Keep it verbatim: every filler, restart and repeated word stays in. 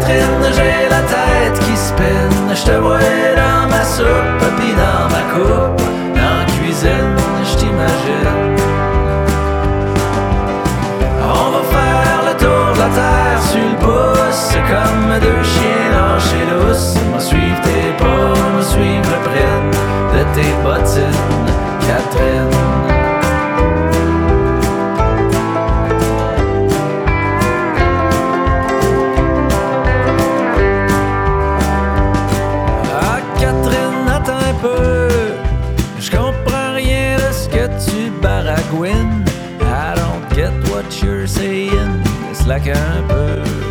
Catherine, j'ai la tête qui spinne. Je te vois dans ma soupe, pis dans ma coupe, dans la cuisine, je t'imagine. On va faire le tour de la terre sur le pouce, c'est comme deux chiens lâchés douces. Moi suivre tes pas, moi suivre le prenne de tes bottines, Catherine. Ah Catherine, attends un peu, je comprends rien de ce que tu baragouines. I don't get what you're saying, c'est like un peu.